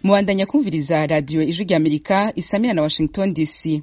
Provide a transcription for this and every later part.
Mubandanya kumviriza radio Ijwi ry'Amerika isamira na Washington DC.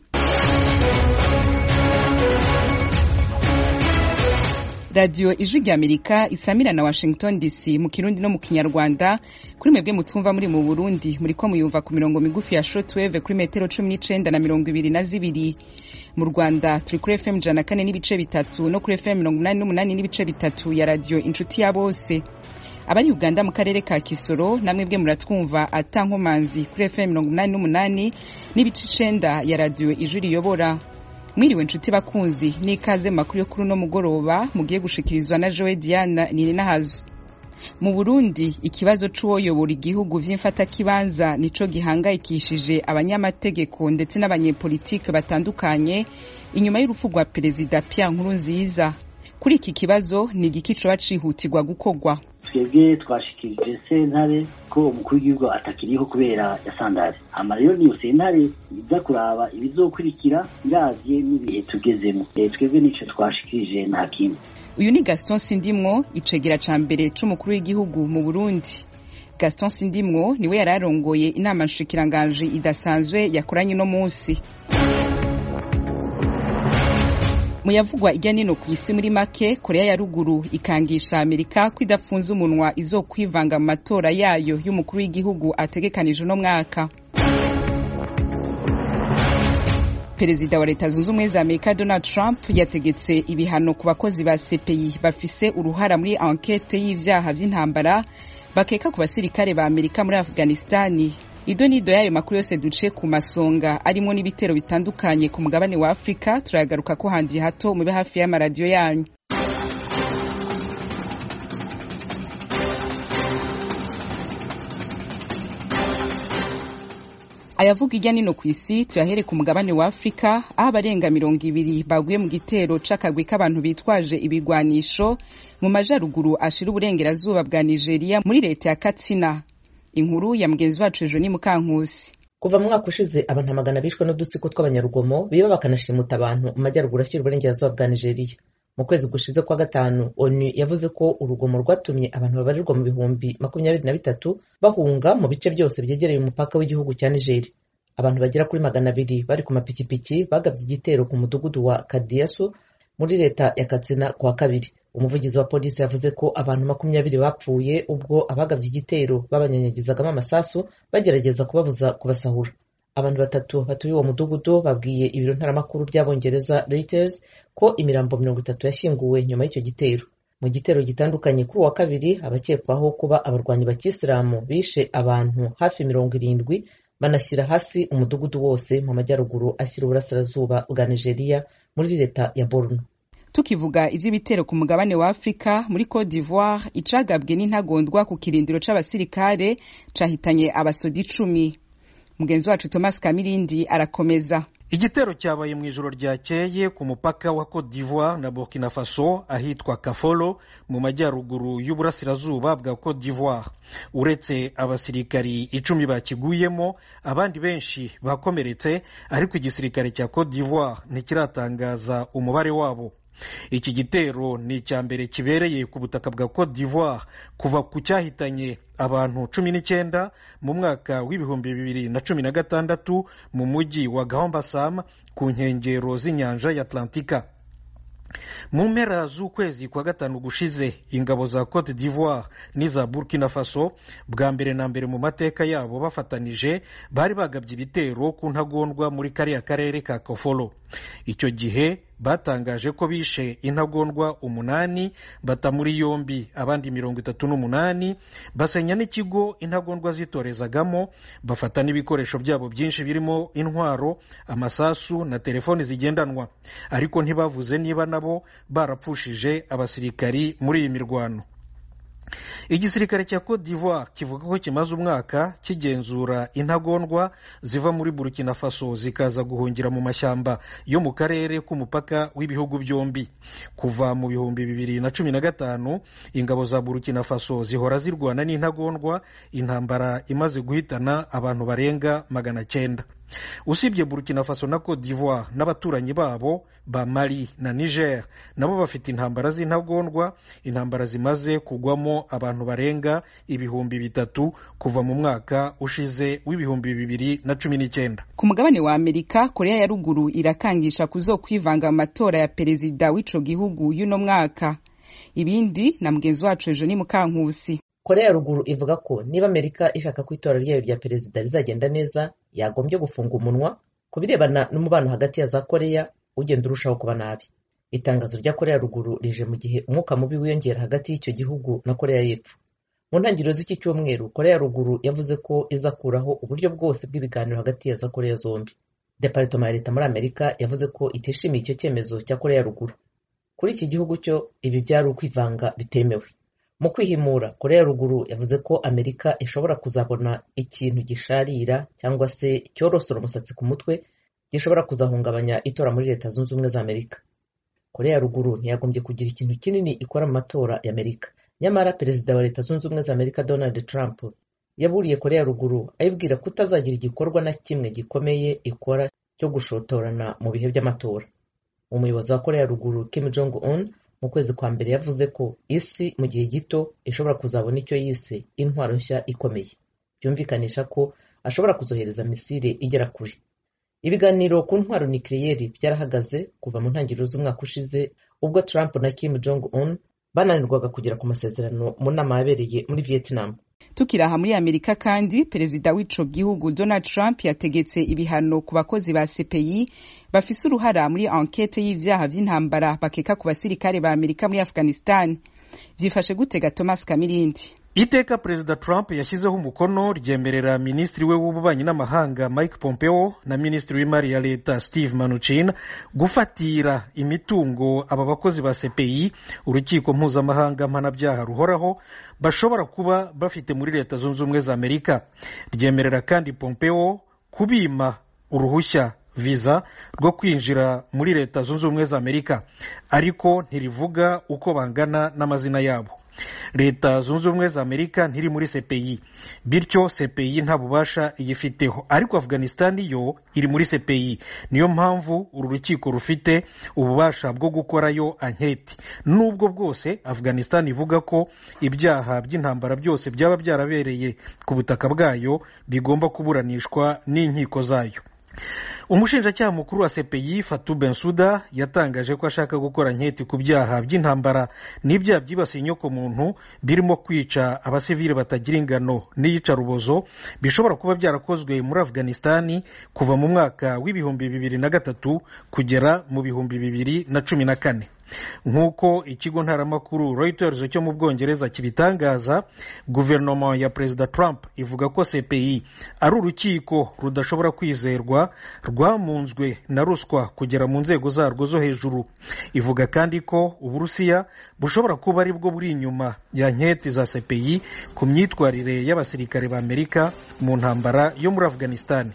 Radio Ijwi ry'Amerika isamira na Washington DC mu Kirundi no mu Kinyarwanda. Kuri mwebwe mutumva muri mu Burundi muriko muyumva ku mirongo migufi ya shortwave kuri metero 19 na 22. Mu Rwanda turi kuri FM 104 n'ibice bitatu no kuri FM 88 n'ibice bitatu ya radio Inshuti ya Bose. Abari Uganda mu karere ka Kisoro namwe bwe muratwumva atankomanzi kuri FM 88 n'ibice 9 ya radio Ijwi riyobora. Mwiriwe nshuti bakunzi n'ikaze makuru yo kuri no mugoroba mugiye gushikirizwa na Joe Diana Nininahazo. Mu Burundi ikibazo c'uwoyobora igihugu vy'imfata kibanza nico gihangayikishije abanyamategeko ndetse n'abanyepolitike batandukanye inyuma y'urupfu rwa Perezida Pierre Nkurunziza. Kuri iki kibazo ni igiki coba cihutirwa gukorwa? Twebwe twashikirije sentare ko umukuru w'igihugu atakiriho kubera yasandaje. Hama rero niyo sentare iza kuraba ibizokurikira iravye n'ibihe tugezemo. Twebwe nico twashikirije nta kimwe. Uyu ni Gaston Sindimwo icegera ca mbere c'umukuru w'igihugu mu Burundi. Gaston Sindimwo niwe yararongoye inama nshikiranganje idasanzwe yakoranye no munsi. Muyavugwa irya nino ku isi muri make, Korea ya ruguru ikangisha Amerika ko idafunze umunwa izokwivanga mu matora yayo y'umukuru w'igihugu ategekanije no mwaka. Perezida wa Leta Zunze Ubumwe za Amerika Donald Trump yategetse ibihano ku bakozi ba CPI bafise uruhara muri enquête y'ivyaha vy'intambara bakeka ku basirikare ba Amerika muri Afghanistan. Idonido yayo makuru yose duce ku masonga arimo n'ibitero bitandukanye ku mugabane wa Afrika turagaruka ko handi hato mube hafi y'amaradiyo yanyu. Ayavuga irya nino ku isi tuyahere ku mugabane wa Afrika aho abarenga 200 baguye mu gitero c'akagwi k'abantu bitwaje ibigwanisho mu majaruguru ashira uburengerazuba bwa Nigeria muri leta ya Katsina. Inkuru ya mugenzi wacu Joni Mukankusi. Kuva mu mwaka ushize abantu 100 bishwe n'udutsiko tw'abanyarugomo biba bakanashimuta abantu mu majyaruguru ashyira uburengerazuba bwa Nigeria. Mu kwezi gushize kwa gatanu ONU yavuze ko urugomo rwatumye abantu babarirwa mu bihumbi 23 bahunga mu bice byose byegereye umupaka w'igihugu cya Nigeria. Abantu bagera kuri 200 bari ku mapikipiki bagabye igitero ku mudugudu wa Kadiyasu muri leta ya Katsina kwa kabiri. Umuvugizi wa polisi yavuze ko abantu 20 bapfuye ubwo abagabye igitero babanyanyagizagamo amasasu bagerageza kubabuza kubasahura. Abantu 3 batuye uwo mudugudu babwiye ibiro ntaramakuru by'Abongereza Reuters ko imirambo 30 yashyinguwe nyuma y'icyo gitero. Mu gitero gitandukanye kuri wa kabiri abakekwaho kuba abarwanyi bakisilamu bishe abantu hafi 70 banashyira hasi umudugudu wose mu majyaruguru ashyira uburasirazuba bwa Nigeria muri leta ya Borno. Tukivuga ivy'ibitero ku mugabane wa Afrika muri Côte d'Ivoire icagabwe n'intagondwa ku kirindiro c'abasirikare cahitanye abasodi 10. Mugenzi wacu Thomas Kamirindi arakomeza. Igitero cyabaye mu ijoro ryakeye ku mupaka wa Côte d'Ivoire na Burkina Faso ahitwa Kafolo mu majyaruguru y'uburasirazuba bwa Côte d'Ivoire. Uretse abasirikari 10 bakiguyemo abandi benshi bakomeretse ariko igisirikare cya Côte d'Ivoire ntikiratangaza umubare wabo. Iki gitero ni icyambere kibereye ku butaka bwa Côte d'Ivoire kuva ku cyahitanye abantu 19 mu mwaka w'ibihumbi 2016 mu mujyi wa Grand-Bassam ku nkengero z'inyanja ya Atlantika. Mu mpera z'ukwezi kwa gatanu gushize ingabo za Côte d'Ivoire n'iza Burkina Faso bwa mbere na mbere mu mateka yabo bafatanije bari bagabye ibitero ku ntagondwa muri kariya karere ka Kafolo. Icyo gihe batangaje ko bishe intagondwa 8 bata muri yombi abandi 38 basenya n'ikigo intagondwa zitorezagamo bafata n'ibikoresho byabo byinshi birimo intwaro amasasu na telefoni zigendanwa ariko ntibavuze niba nabo barapfushije abasirikari muri iyi mirwano. Igisirikare cya Côte d'Ivoire kivuga ko kimaze umwaka kigenzura intagondwa ziva muri Burkina Faso zikaza guhungira mu mashyamba yo mu karere k'umupaka w'ibihugu byombi. Kuva mu bihumbi 2015 ingabo za Burkina Faso zihora zirwana n'intagondwa intambara imaze guhitana abantu barenga 900. usibye Burkina Faso na Cote d'Ivoire n'abaturanyi babo ba Mali na Niger nabo bafite intambara z'intagondwa, intambara zimaze kugwamo abantu barenga 3,000 kuva mu mwaka ushize w'ibihumbi 2019. Ku mugabane wa Amerika, Korea ya ruguru irakangisha kuzokwivanga mu matora ya perezida w'ico gihugu y'uno mwaka. Ibindi na mugenzi wacu Eugenie Mukankusi. Korea ya ruguru ivuga ko niba Amerika ishaka ko itora ryayo rya perezida rizagenda neza, yagombye gufunga umunwa ku birebana n'umubano hagati ya za Korea ugenda urushaho kuba nabi. Itangazo rya Korea ya ruguru rije mu gihe umwuka mubi wiyongera hagati y'icyo gihugu na Korea y'Epfo. Mu ntangiriro z'iki cyumweru, Korea ya ruguru yavuze ko izakuraho uburyo bwose bw'ibiganiro hagati ya za Korea zombi. Departement ya leta muri Amerika yavuze ko itishimiye icyo cyemezo cya Korea ya ruguru. Kuri iki gihugu cyo ibi byari ukwivanga bitemewe. Mu kwihimura, Korea ya ruguru yavuze ko Amerika ishobora kuzabona ikintu gisharira cyangwa se cyorosora umusatsi ku mutwe gishobora kuzahungabanya itora muri Leta Zunze Ubumwe za Amerika. Korea ya ruguru ntiyagombye kugira ikintu kinini ikora mu matora ya Amerika. Nyamara perezida wa Leta Zunze Ubumwe za Amerika Donald Trump yaburiye Korea ya ruguru ayibwira kutazagira igikorwa na kimwe gikomeye ikora cyo gushotorana mu bihe by'amatora. Umuyobozi wa Korea ya ruguru Kim Jong-un mu kwezi kwa mbere yavuze ko isi mu gihe gito ishobora kuzabona icyo yise intwaro nshya ikomeye, byumvikanisha ko ashobora kuzohereza misile igera kure. Ibiganiro ku ntwaro nucleaire byarahagaze kuva mu ntangiriro z'umwaka ushize ubwo Trump na Kim Jong-un bananirwaga kugera ku masezerano mu nama yabereye muri Vietnam. Tukiraha muri Amerika kandi, perezida w'ico gihugu Donald Trump yategetse ibihano ku bakozi ba CPI bafise uruhara muri enquête y'ivyaha vy'intambara bakeka ku basirikare ba Amerika muri Afghanistan. Vyifashe gutega Thomas Kamirindi. Iteka Perezida Trump yashyizeho umukono ryemerera Minisitiri we w'ububanyi n'amahanga Mike Pompeo na Minisitiri w'imari ya leta Steve Mnuchin gufatira imitungo aba bakozi ba CPI, urukiko mpuzamahanga mpanabyaha ruhoraho, bashobora kuba bafite muri Leta Zunze Ubumwe za Amerika. Ryemerera kandi Pompeo kubima uruhushya visa rwo kwinjira muri Leta Zunze Ubumwe za Amerika, ariko ntirivuga uko bangana n'amazina yabo. Leta Zunze Ubumwe za Amerika ntiri muri CPI, bityo CPI nta bubasha iyifiteho, ariko Afghanistan yo iri muri CPI. Niyo mpamvu uru rukiko rufite ububasha bwo gukorayo anketi. Nubwo bwose Afghanistan ivuga ko ibyaha by'intambara byose byaba byarabereye ku butaka bwayo bigomba kuburanishwa n'inkiko zayo. Umushinjacyaha mukuru wa CPI Fatou Bensouda yatangaje ko ashaka gukora nketi ku byaha by'intambara n'ibyaha byibasiye inyoko muntu birimo kwica abasivile batagira ingano n'iyicarubozo bishobora kuba byarakozwe muri Afghanistan kuva mu mwaka w'ibihumbi 2003 kugera mu bihumbi 2014. Nk'uko ikigo ntaramakuru Reuters cyo mu Bwongereza kibitangaza, guverinoma ya Perezida Trump ivuga ko CPI ari urukiko rudashobora kwizerwa rwamunzwe na ruswa kugera mu nzego zarwo zo hejuru. Ivuga kandi ko Uburusiya bushobora kuba ari bwo buri inyuma ya nketi za CPI ku myitwarire y'abasirikare ba Amerika mu ntambara yo muri Afghanistan.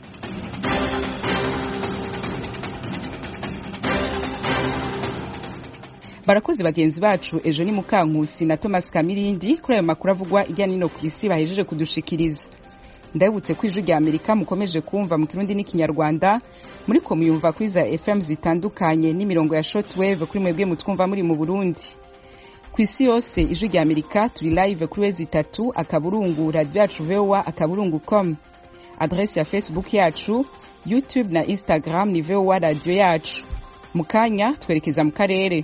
Barakoze bagenzi bacu Eugenie Mukankusi na Thomas Kamirindi kuri ayo makuru avugwa ijya nino ku isi bahejeje kudushikiriza. Ndabutse ko Ijwi rya Amerika mukomeje kumva mu Kirundi n'Ikinyarwanda, muri ko muyumva kuri za FM zitandukanye n'imirongo ya shortwave kuri mwebwe mutwumva muri mu Burundi. Ku isi yose Ijwi rya Amerika turi live kuri wezi 3 akaburungu radio yacu voa@com. Adresse ya Facebook yacu, YouTube na Instagram ni VOA radio yacu. Mukanya twerekeza mu karere.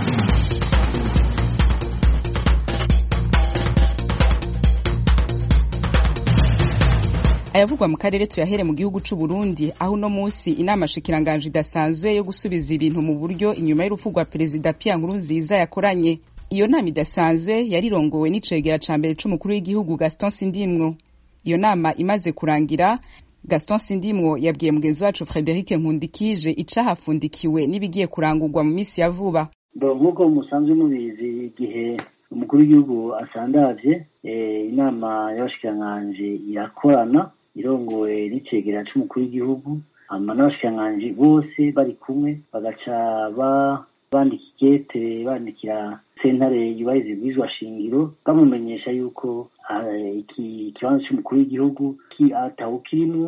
Ayavugwa mu karere tuyahere mu gihugu c'u Burundi, aho no munsi inama shikiranganje idasanzwe yo gusubiza ibintu mu buryo inyuma y'urupfu rwa Perezida Pierre Nkurunziza yakoranye. Iyo nama idasanzwe yarirongowe n'icegera ca mbere c'umukuru w'igihugu Gaston Sindimwo. Iyo nama imaze kurangira, Gaston Sindimwo yabwiye mugenzi wacu Frederic Nkundikije icahafundikiwe n'ibigiye kurangurwa mu misi ya vuba. Nk'uko musanzwe mubizi, igihe umukuru w'igihugu asandavye, inama y'abashikiranganje irakorana irongowe n'icegera c'umukuru w'igihugu, n'abashikiranganje bose bari kumwe bagaca bandika ikete bandikira sentare yubahiriza ibwirizwa shingiro bamumenyesha yuko iki kibanza c'umukuru w'igihugu atawukirimwo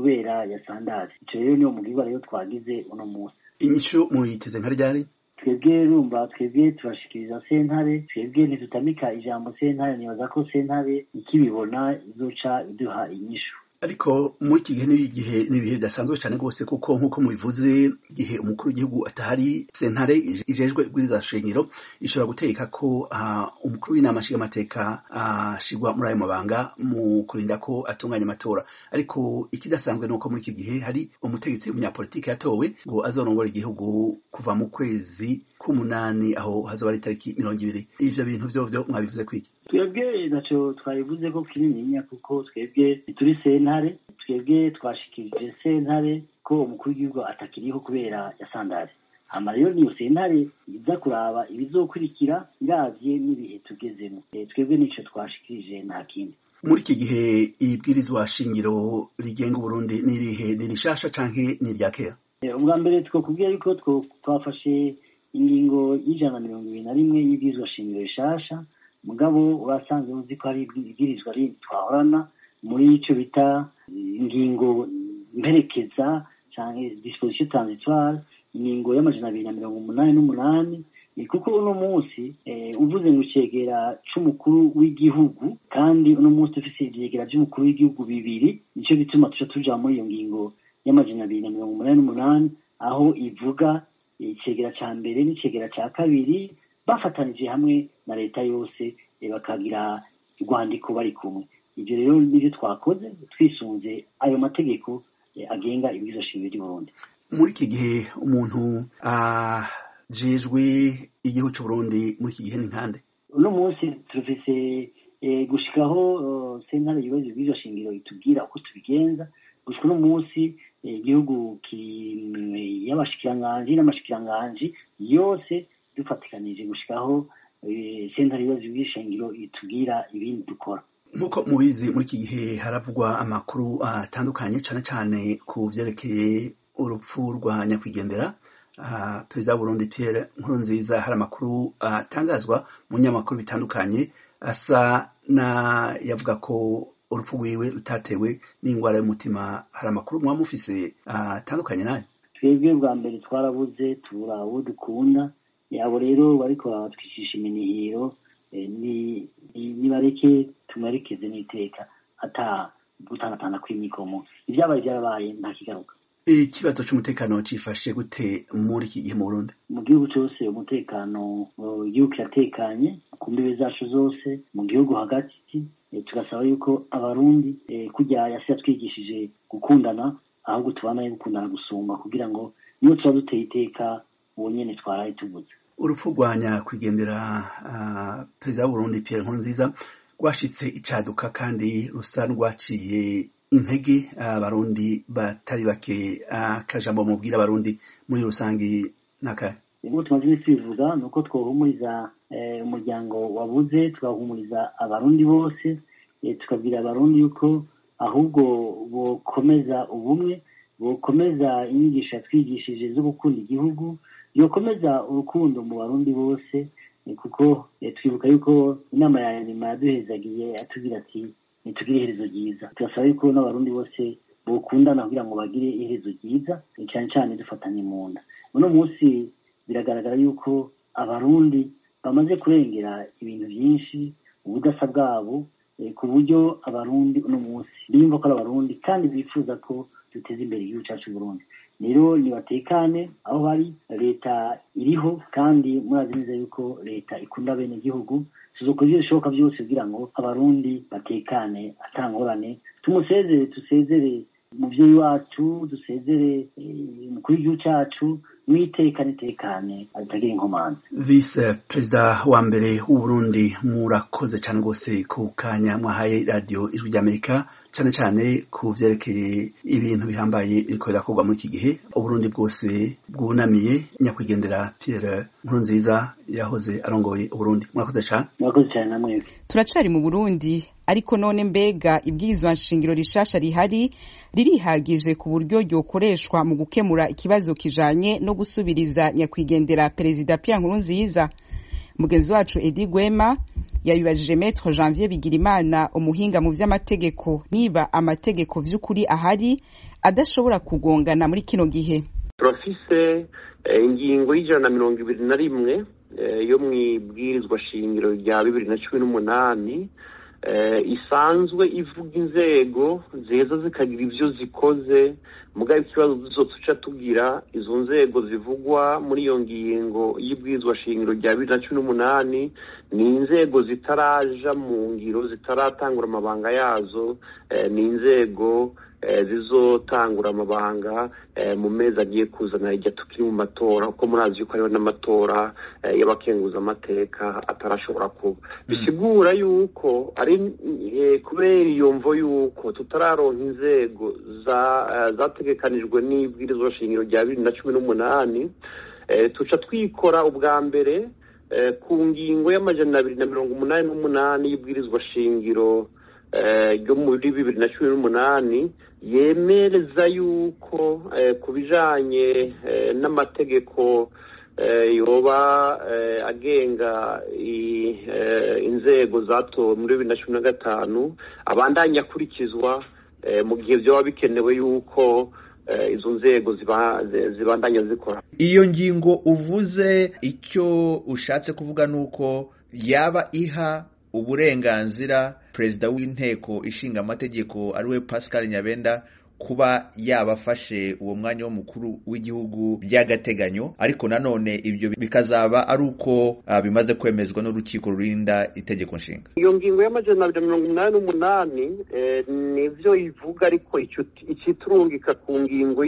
kubera yasandaje. Ico rero niyo mugirwa rero twagize uno munsi. Inyishu muyiteze nka ryari? Twebwe rumva twebwe turashikiriza sentare, twebwe ntitutamika ijambo sentare, nibaza ko sentare ikibibona izoca iduha inyishu. Ariko muri iki gihe n'ibihe bidasanzwe cyane rwose, kuko nk'uko mubivuze, igihe umukuru w'igihugu atahari, sentare ijejwe ibwiriza shingiro ishobora gutegeka ko umukuru w'inama nshingamateka ashigwa muri ayo mabanga mu kurinda ko atunganya amatora. Ariko ikidasanzwe ni uko muri iki gihe hari umutegetsi w'umunyapolitiki yatowe ngo azorongora igihugu kuva mu kwezi k'umunani, aho hazoba ari itariki 20. Ivyo bintu vyo mwabivuze kwiki? Twebwe naco twabivuze ko kinininya, kuko twebwe turi sentare, twebwe twashikirije sentare ko umukuru w'igihugu atakiriho kubera yasandaje. Hama rero niyo sentare iza kuraba ibizokurikira iravye n'ibihe tugezemo. Twebwe nico twashikirije nta kindi. Muri iki gihe ibwirizwa shingiro rigenga Burundi n'irihe, ni rishasha canke ni rya kera? Ubwa mbere twokubwira yuko twafashe ingingo y'121 y'ibwirizwa shingiro rishasha, mugabo urasanzwe uzi ko hari ibwirizwa rindi twahorana muri ico bita ingingo mperekeza canke disposition transitoire, ingingo y'288, kuko uno munsi uvuze ngo cegera c'umukuru w'igihugu, kandi uno munsi dufise ivyegera vy'umukuru w'igihugu bibiri, nico bituma tuja muri iyo ngingo y'288 aho ivuga icegera ca mbere n'icegera ca kabiri bafatanije hamwe na leta yose, bakagira urwandiko bari kumwe. Ivyo rero nivyo twakoze twisunze ayo mategeko agenga ibwirizwa shingiro ry'u Burundi. Muri iki gihe umuntu ajejwe igihugu c'u Burundi muri iki gihe ni nkande? Uno munsi turafise gushikaho sentare yubahiza ibwirizwa shingiro itubwira uko tubigenza. Gushika uno munsi igihugu y'abashikiranganji n'amashikiranganji yose dufatikanije gushikaho sentare yubahiza ibwirizwa shingiro itubwira ibindi dukora. Nk'uko mubizi, muri iki gihe haravugwa amakuru atandukanye cane cane ku vyerekeye urupfu rwa nyakwigendera perezida w'Uburundi Pierre Nkurunziza. Hari amakuru atangazwa mu nyamakuru bitandukanye asa na yavuga ko urupfu rwiwe rutatewe n'ingwara y'umutima. Hari amakuru mwa mufise atandukanye nayo? Twebwe bwa mbere twarabuze tubura uwo dukunda, yabo rero bariko batwicisha iminihiro, nibareke tumerekeze n'iteka ata gutangatana kw'imikomo. Ivyabaye vyarabaye nta kigaruka. Ikibazo c'umutekano cifashe gute muri iki gihe mu Burundi? Mu gihugu cose umutekano, igihugu kiratekanye ku mbibe zacu zose, mu gihugu hagati. Tugasaba yuko abarundi kurya yasi yatwigishije gukundana, ahubwo tubanaye gukundana gusumba, kugira ngo niyo tuba duteye iteka uwo nyene twaraye tubuze. Urupfu rwa nyakwigendera perezida w'Uburundi Pierre Nkurunziza rwashitse icaduka kandi rusa rwaciye intege abarundi batari bake. Akajambo mubwira abarundi muri rusangi nakahe? Ubu tumaze kwivuga nuko twohumuriza umuryango wabuze, twahumuriza abarundi bose, tukabwira abarundi yuko ahubwo bokomeza ubumwe, bokomeza inyigisho twigishije zo gukunda igihugu, yokomeza urukundo mu barundi bose, kuko twibuka yuko inama ya nyuma yaduhezagiye atubwira ati nitugire iherezo ryiza. Turasaba yuko n'abarundi bose bokundana kugira ngo bagire iherezo ryiza, cyane cyane dufatanye mu nda. Uno munsi biragaragara yuko abarundi bamaze kurengera ibintu byinshi, ubudasa bwabo, ku buryo abarundi uno munsi bimva ko ari abarundi kandi bifuza ko duteza imbere igihugu cyacu Burundi. Rero nibatekane aho bari, leta iriho kandi murazi neza yuko leta ikunda bene igihugu. Tuzokora ivyo bishoboka byose kugira ngo abarundi batekane atangorane. Tusezere umuvyeyi wacu, dusezere umukuru w'igihugu cacu, nitekane atagira inkomanzi. Vice Perezida wa mbere w'Uburundi, murakoze cane rwose ku kanya mwahaye radio Ijwi ry'Amerika, cane cane ku vyerekeye ibintu bihambaye biriko birakorwa muri iki gihe. Uburundi bwose bwunamiye nyakwigendera Pierre Nkurunziza yahoze arongoye Uburundi. Mwakoze cane. Mwakoze cane namwe. Turacari mu Burundi, ariko none mbega ibwirizwa nshingiro rishasha rihari ririhagije ku buryo ryokoreshwa mu gukemura ikibazo kijanye no gusubiriza nyakwigendera perezida Pierre Nkurunziza? Mugenzi wacu Edi Gwema yabibajije Maître Janvier Bigirimana umuhinga mu vy'amategeko niba amategeko vy'ukuri ahari adashobora kugongana muri kino gihe. Turafise ingingo y'121 yo mwibwirizwa shingiro rya 2018 isanzwe ivuga inzego zeza zikagira ivyo zikoze mugabe ikibazo tuzoca tugira izo nzego zivugwa muri iyo ngingo y'ibwirizwa shingiro rya 2018 ni inzego zitaraja mu ngiro zitaratangura amabanga yazo ni inzego zizotangura amabanga mu mezi agiye kuzana ijya tukiri mu matora kuko murazi yuko hariho n'amatora y'abakenguza amateka atarashobora kuba bisigura yuko ari kubera iyo mvo yuko tutararonka inzego zategekanijwe n'ibwirizwa shingiro rya 2018 tuca twikora ubwa mbere ku ngingo y'288 y'ibwirizwa shingiro ryo muri 2018 yemereza yuko ku bijanye n'amategeko yoba agenga inzego zatowe muri 2015 abandanya akurikizwa mu gihe vyoba bikenewe yuko izo nzego zibandanya zikora. Iyo ngingo uvuze icyo ushatse kuvuga nuko yaba iha uburenganzira perezida w'inteko ishinga amategeko ariwe Pascal Nyabenda kuba yabafashe uwo mwanya w'umukuru w'igihugu by'agateganyo, ariko nanone ibyo bikazaba ari uko bimaze kwemezwa n'urukiko rurinda itegeko nshinga. Iyo ngingo y'188 nivyo ivuga, ariko ikiturungika ku ngingo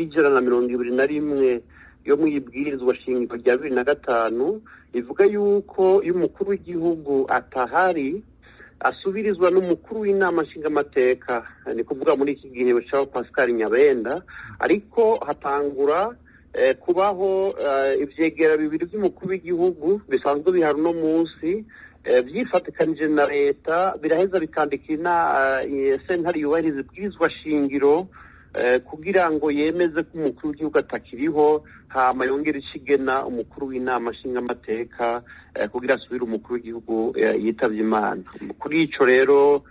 y'121 yo mwibwirizwa shingiro rya 2005 ivuga yuko iyo umukuru w'igihugu atahari asubirizwa n'umukuru w'inama nshingamateka, ni kuvuga muri iki gihe cya Pascal Nyabenda, ariko hatangura kubaho ivyegera bibiri by'umukuru w'igihugu bisanzwe bihari no munsi byifatikanije na leta, biraheza bikandikira sentare yubahiriza ibwirizwa shingiro kugira ngo yemeze ko umukuru w'igihugu atakiriho, hama yongera ikigena umukuru w'inama nshingamateka kugira asubire umukuru w'igihugu yitavye Imana. Kuri ico rero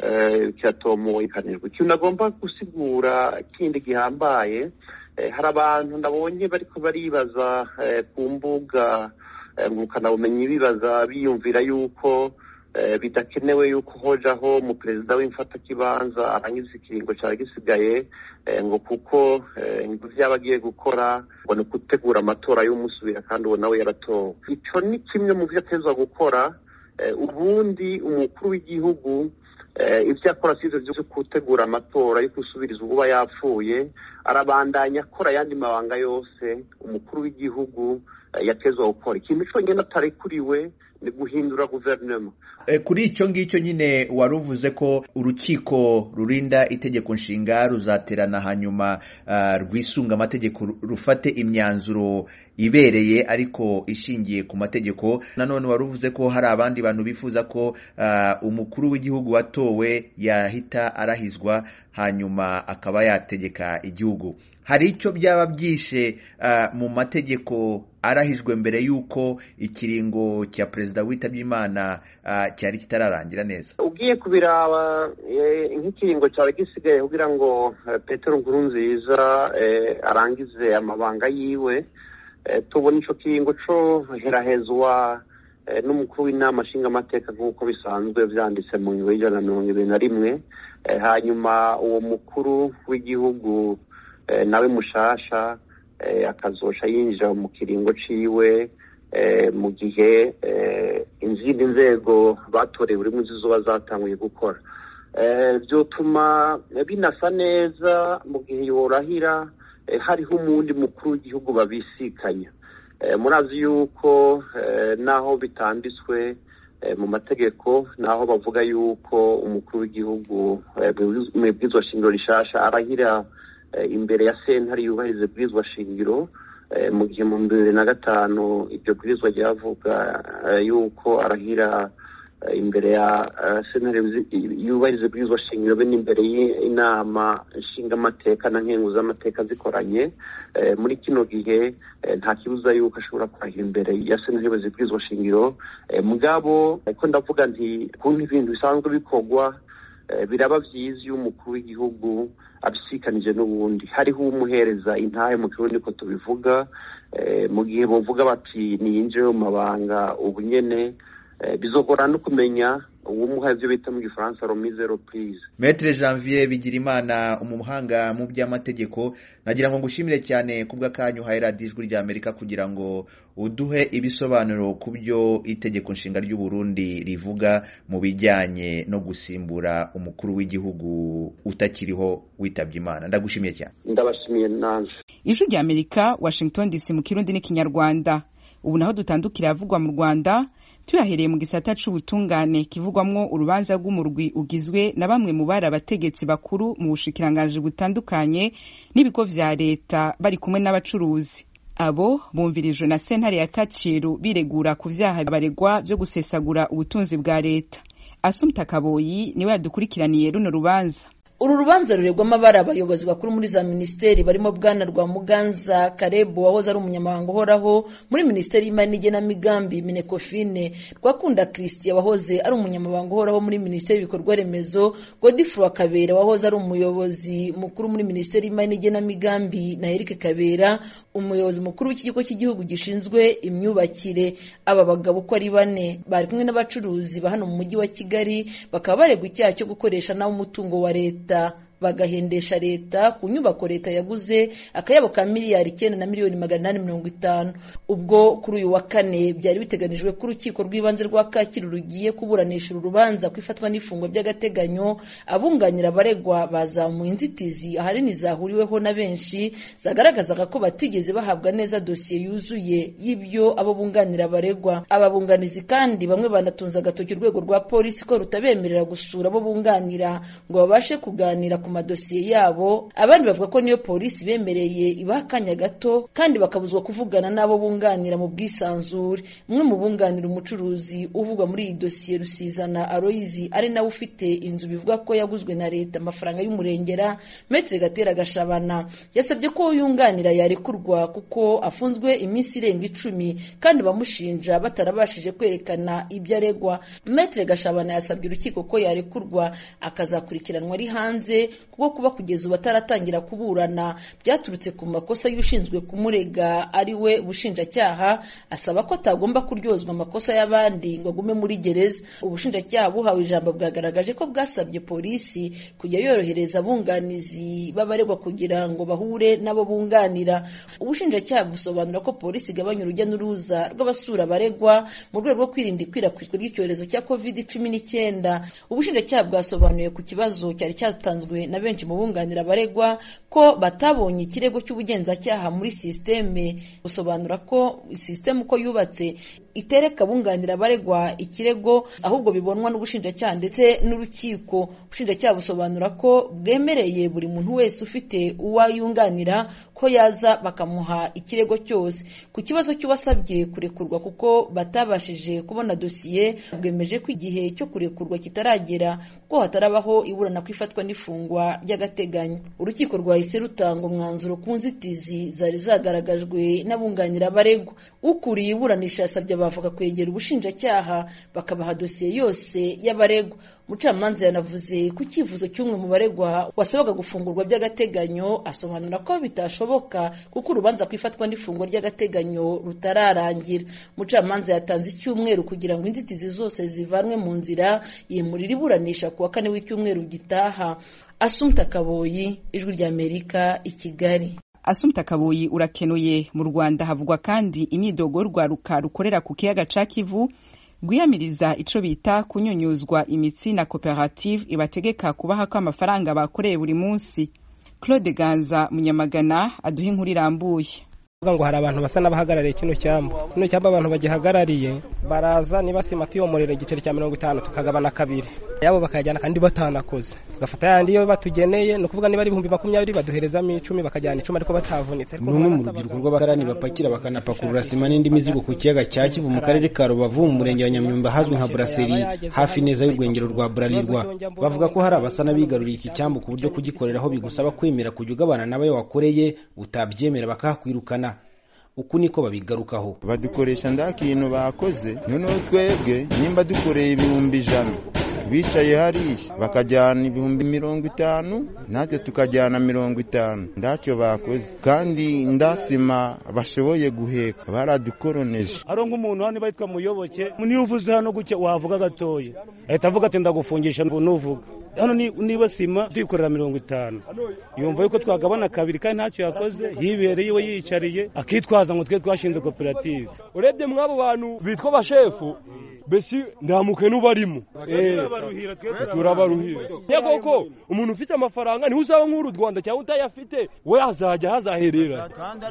kiratomoye ikanirwa. Ikintu nagomba gusigura kindi gihambaye, hari abantu ndabonye bariko baribaza ku mbuga ngurukanabumenyi bibaza biyumvira yuko bidakenewe yuko hojaho mu perezida w'imfatakibanza arangiza ikiringo cyari gisigaye ngo kuko ngo vyabagiye gukora ngo no gutegura amatora y'umusubira kandi uwo nawe yaratowe. Ico ni kimwe mu vyo atezwa gukora. Ubundi umukuru w'igihugu ivyo akora sivyo vyo gutegura amatora yo gusubiriza ububa yapfuye, arabandanya akora yandi mabanga yose umukuru w'igihugu yatezwa gukora. Ikintu co nyene atarekuriwe ni guhindura guverinoma. Kuri icyo ngicyo nyine waruvuze ko urukiko rurinda itegeko nshinga ruzaterana hanyuma rwisunga amategeko rufate imyanzuro ibereye ariko ishingiye ku mategeko. Nanone waruvuze ko hari abandi bantu bifuza ko umukuru w'igihugu watowe yahita arahizwa hanyuma akaba yategeka igihugu. Hari icyo byaba byishe mu mategeko arahijwe mbere yuko ikiringo cya perezida witabye Imana cyari kitararangira neza? Ugiye kubiraba nk'ikiringo cyari gisigaye kugira ngo Petero Nkurunziza arangize amabanga yiwe, tubona ico kiringo co herahezwa n'umukuru w'inama nshingamateka nk'uko bisanzwe vyanditse mu ngingo y'121, hanyuma uwo mukuru w'igihugu nawe mushasha akazosha yinjira mu kiringo ciwe mu gihe izindi nzego batorewe buri munsi zizoba zatanguye gukora. Vyotuma binasa neza mu gihe yorahira hariho umundi mukuru w'igihugu babisikanya. Murazi yuko naho bitanditswe mu mategeko, naho bavuga yuko umukuru w'igihugu mu bwirizwa shingiro rishasha arahira imbere ya sentare yubahiriza ibwirizwa shingiro, mu gihe mu 2005 iryo bwirizwa ryavuga yuko arahira imbere ya sentare yubahiriza ibwirizwa shingiro be n'imbere y'inama nshingamateka na nkenguzamateka zikoranye muri kino gihe nta kibuza yuko ashobora kurahira imbere ya sentare yubahiriza ibwirizwa shingiro mugabo ko ndavuga nti kuntu ibintu bisanzwe bikorwa biraba vyiza iyo umukuru w'igihugu abisikanije n'ubundi hariho umuhereza intahe mu kirundi ko tubivuga mu gihe bovuga bati niyinjire mu mabanga ubu nyene bizogora no kumenya uwumuha ivyo bita mu gifaransa remise reprise. Maître Janvier Bigirimana umuhanga mu by'amategeko nagira ngo ngushimire cyane kubwa kanyu haira dijwi rya Amerika kugira ngo uduhe ibisobanuro kubyo itegeko nshinga ry'u Burundi rivuga mu bijyanye no gusimbura umukuru w'igihugu utakiriho witabye Imana. Ndagushimiye cyane. Ndabashimiye nanje. Ijwi rya Amerika, Washington DC mu Kirundi n'Ikinyarwanda. Ubu naho dutandukira avugwa mu Rwanda tuyahereye mu gisata c'ubutungane kivugwamwo urubanza rw'umurwi ugizwe na bamwe mu bari abategetsi bakuru mu bushikiranganje butandukanye n'ibigo vya leta bari kumwe n'abacuruzi. Abo bumvirijwe na sentare ya Kacyiru biregura ku vyaha baregwa vyo gusesagura ubutunzi bwa leta. Assumpta Kaboyi niwe yadukurikiraniye runo rubanza. Uru rubanza ruregwamo abari abayobozi bakuru muri za ministeri barimo Bwana Rwamuganza Karebu wahoze ari umunyamabanga uhoraho muri ministeri y'imari n'igenamigambi Minecofine, Rwakunda Christian wahoze ari umunyamabanga uhoraho muri ministeri y'ibikorwa remezo, Godfrey Kabera wahoze ari umuyobozi mukuru muri ministeri y'imari n'igenamigambi na Eric Kabera umuyobozi mukuru w'ikigo cy'igihugu gishinzwe imyubakire. Aba bagabo uko ari bane bari kumwe n'abacuruzi ba hano mu mujyi wa Kigali bakaba baregwa icyaha cyo gukoresha nawo umutungo wa leta bagahendesha leta ku nyubako leta yaguze akayabo ka miliyari 9 na miliyoni 850. Ubwo kuri uyu wa kane byari biteganijwe ko urukiko rw'ibanze rwa Kacyiru rugiye kuburanisha urubanza kwifatwa n'ifungwa by'agateganyo, abunganira abaregwa bazamuye inzitizi ahanini zahuriweho na benshi zagaragazaga ko batigeze bahabwa neza dosiye yuzuye y'ibyo abo bunganira abaregwa. Ababunganizi kandi bamwe banatunza agatoki urwego rwa polisi ko rutabemerera gusura abo bunganira ngo babashe kuganira ku madosiye yabo. Abandi bavuga ko niyo polisi bemereye ibakanya gato kandi bakabuzwa kuvugana nabo bunganira mu bwisanzure. Umwe mu bunganira umucuruzi uvugwa muri iyi dosiye Rusizana Aloyizi ari nawe ufite inzu bivuga ko yaguzwe na leta amafaranga y'umurengera, Maître Gatera Gashabana yasabye ko yunganira yarekurwa kuko afunzwe iminsi irenga 10 kandi bamushinja batarabashije kwerekana ibyo aregwa. Maître Gashabana yasabye urukiko ko yarekurwa akazakurikiranwa ari hanze kuko kuba kugeza ubu ataratangira kuburana byaturutse ku makosa y'ushinzwe kumurega ari we bushinjacyaha, asaba ko atagomba kuryozwa amakosa y'abandi ngo agume muri gereza. Ubushinjacyaha buhawe ijambo bwagaragaje ko bwasabye polisi kujya yorohereza abunganizi b'abaregwa kugira ngo bahure nabo bunganira. Ubushinjacyaha busobanura ko polisi igabanya urujya n'uruza rw'abasura abaregwa mu rwego rwo kwirinda ikwirakwizwa ry'icyorezo cya COVID-19. Ubushinjacyaha bwasobanuye ku kibazo cyari cyatanzwe na benshi mu bunganira abaregwa ko batabonye ikirego cy'ubugenzacyaha muri systeme. Busobanura ko systeme uko yubatse itereka bunganira abaregwa ikirego ahubwo bibonwa n'ubushinjacyaha ndetse n'urukiko. Ubushinjacyaha busobanura ko bwemereye buri muntu wese ufite uwayunganira ko yaza bakamuha ikirego cyose. Ku kibazo cy'uwasabye kurekurwa kuko batabashije kubona dosiye, bwemeje ko igihe cyo kurekurwa kitaragera ko hatarabaho iburana kwifatwa n'ifungwa ry'agateganyo. Urukiko rwahise rutanga umwanzuro ku nzitizi zari zagaragajwe n'abunganira abaregwa. Ukuriye iburanisha yasabye abavuga kwegera ubushinjacyaha bakabaha dosiye yose y'abaregwa. Umucamanza yanavuze ku cyifuzo cy'umwe mu baregwa wasabaga gufungurwa by'agateganyo, asobanura ko bitashoboka kuko urubanza kwifatwa n'ifungwa ry'agateganyo rutararangira. Umucamanza yatanze icyumweru kugira ngo inzitizi zose zivanwe mu nzira, yimurira iburanisha ku wa kane w'icyumweru gitaha. Assumpta Kaboyi, Ijwi rya Amerika, i Kigali. Assumpta Kaboyi urakenuye. Mu Rwanda havugwa kandi imyidogo y'urwaruka rukorera ku kiyaga ca Kivu gwiyamiriza ico bita kunyunyuzwa imitsi na koperative ibategeka kubaha ko amafaranga bakoreye buri munsi. Claude Ganza Munyamagana aduha inkuru irambuye. ngo hari abantu basa n'abahagarariye kino cyamba abantu bagihagarariye baraza niba sima tuyomorera igiceri cya 50 tukagabana kabiri yabo bakajyana kandi batanakoze tugafata yandi yo batugeneye no kuvuga niba ari 2020 baduherezamo 10 bakajyana 10 ariko batavunitse. Numwe mu rubyiruko rw'abakarani bapakira bakanapakurura sima n'indi mizigo ku kiyaga cya Kivu mu karere ka Rubavu mu murenge wa Nyamyumba hazwi nka Brasserie hafi neza y'urwengero rwa Bralirwa. Bavuga ko hari abasana bigaruriye iki cyambu ku buryo kugikoreraho bigusaba kwemera kujya ugabana n'abayo wakoreye utabyemera bakahakwirukana. Uku niko babigarukaho. Badukoresha ndakintu bakoze noneho twebwe nimba dukoreye 100,000 bicaye hariya bakajyana 50,000 natwe tukajyana 50 ndacyo bakoze kandi ndasima bashoboye guheka baradukoroneje. Arongo umuntu hano bayitwa Muyoboke niyo uvuze hano gucye wavuga gatoye ahita avuga ati ndagufungisha ngo nuvuga hano niba sima tuyikorera 50 yumva yuko twagabana kabiri kandi ntacyo yakoze yibereye iwe yicariye akitwaza ngo twe twashinze koperative. Urebye mwabo bantu bitwa bashefu besi ndamuke nubarimo turabaruhira yego umuntu ufite amafaranga ni uzaba nk'uru Rwanda cyangwa utayafite we azajya hazaherera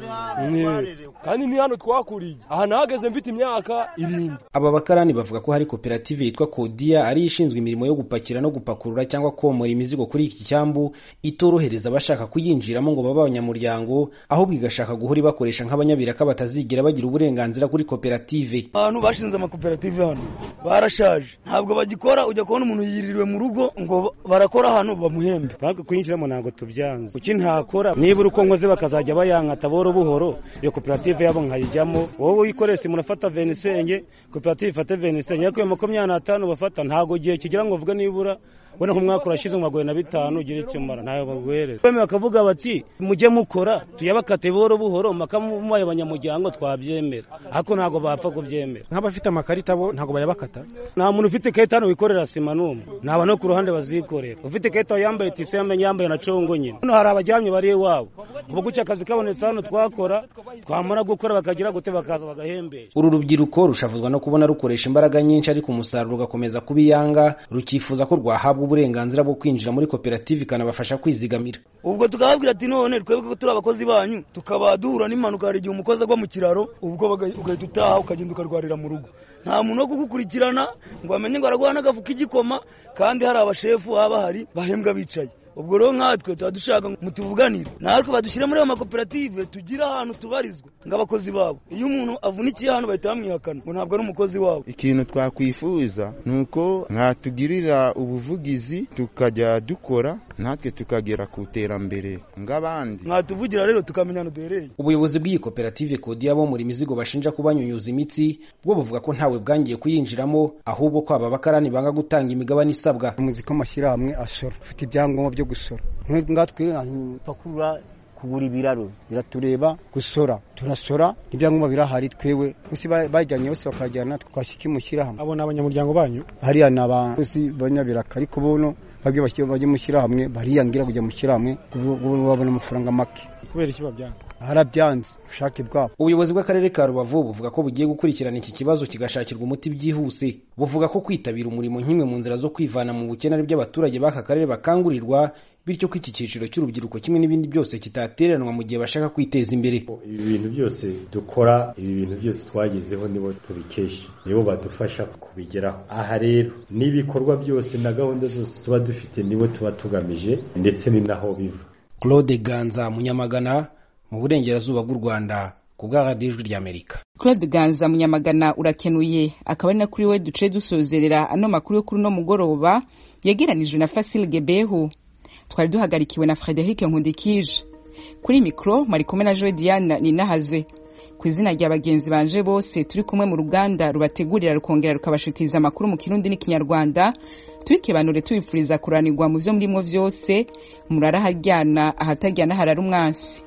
kandi ni hano twakuriye aha nahageze mfite imyaka 7. Aba bakarani bavuga ko hari koperative yitwa Kodia ari ishinzwe imirimo yo gupakira no gupakurura cyangwa komora imizigo kuri iki cyambu itorohereza abashaka kuyinjiramo ngo baba abanyamuryango ahubwo igashaka guhora bakoresha nk'abanyabiraka batazigira bagira uburenganzira kuri koperative. Abantu bashinze amakoperative hano barashaje ntabwo bagikora ujya kubona umuntu yiririwe mu rugo ngo barakora hano bamuhembe baka kuyinjiramo ntago tubyanze uki ntakora niba uko nkoze bakazajya bayankata boro buhoro iyo koperative yabo nkayijyamo wowe uyikorese murafata 25 koperative ifate 25 yakuye 25 bafata ntago gihe kigira ngo vuga nibura bona nk'umwaka urashize mwagoye na 5 ugira icyo mara nayo bagwerera beme bakavuga bati mujye mukora tuyabakate boro buhoro makamumaye abanyamuryango twabyemera ariko ntago bapfa kubyemera nk'abafite amakarita bo ntago bayabakata. Nta muntu ufite karita hano wikorera sima n'umwe naba no ku ruhande bazikorera ufite karita yambaye tise yambaye na congo nyine hano hari abajyamye bari iwabo ubu gucya akazi kabonetse hano twakora twamara gukora bakagira gute bakaza bagahembesha. Uru rubyiruko rushavuzwa no kubona rukoresha imbaraga nyinshi ariko umusaruro ugakomeza kubiyanga rukifuza ko rwahabwa uburenganzira bwo kwinjira muri koperative ikanabafasha kwizigamira. Ubwo tukababwira ati none twebwe ko turi abakozi banyu tukaba duhura n'impanuka hari igihe umukozi agwa mu kiraro ubwo ugahita utaha ukagenda ukarwarira mu rugo nta muntu wo kugukurikirana ngo amenye ngo aragwana agafu k'igikoma kandi hari abashefu baba hari bahembwa bicaye. Ubwo rero nkatwe tuba dushaka mutuvuganire natwe badushyire muri ayo makoperative tugira ahantu tubarizwa ng'abakozi babo. Iyo umuntu avunikiye hano bahita bamwihakana ngo ntabwo ari umukozi wabo. Ikintu twakwifuza nuko mwatugirira ubuvugizi tukajya dukora natwe tukagera ku iterambere ng'abandi mwatuvugira rero tukamenya duhereye. Ubuyobozi bw'iyi koperative Kodia bo muri mizigo bashinja kubanyunyuza imitsi bwo buvuga ko ntawe bwangiye kuyinjiramo ahubwo ko aba bakarani banga gutanga imigabane isabwa. Umuziko amashyirahamwe asora ufite ibyangombwa byo gusora ngatwe pakurura kugura ibiraro biratureba gusora turasora ibyangombwa birahari twewe gusi bajyanye bose bakajyana twashiki mushyira hamwe. Abo n'abanyamuryango banyu hariya n'abakozi banyabiraka ariko bono bajye mushyira hamwe bariyangira kujya mushyira hamwe babona amafaranga make kubera iki babyanga harabyanze ushake bwabo. Ubuyobozi bw'akarere ka Rubavu buvuga ko bugiye gukurikirana iki kibazo kigashakirwa umuti byihuse. Buvuga ko kwitabira umurimo nk'imwe mu nzira zo kwivana mu bukene ari by'abaturage b'aka karere bakangurirwa bityo ko iki cyiciro cy'urubyiruko kimwe n'ibindi byose kitateranwa mu gihe bashaka kwiteza imbere. Ibi bintu byose dukora ibi bintu byose twagezeho nibo tubikesha nibo badufasha kubigeraho. Aha rero n'ibikorwa byose na gahunda zose tuba dufite nibo tuba tugamije ndetse ni naho biva. Claude Ganza Munyamagana mu burengerazuba bw'u Rwanda ku bwa Radio Ijwi ry'Amerika. Claude Ganza Munyamagana urakenuye akaba ari na kuri we duce dusozerera ano makuru yo kuri no mugoroba yegeranijwe na Fasil Gebehu twari duhagarikiwe na Frederic Nkundikije kuri mikro mari kumwe na Joy Diane Ninahazwe ku izina rya bagenzi banje bose turi kumwe mu ruganda rubategurira rukongera rukabashikiriza amakuru mu Kirundi n'Ikinyarwanda twikebanure tubifuriza kuranirwa mu byo murimo vyose murara hajyana ahatajyana harara umwansi.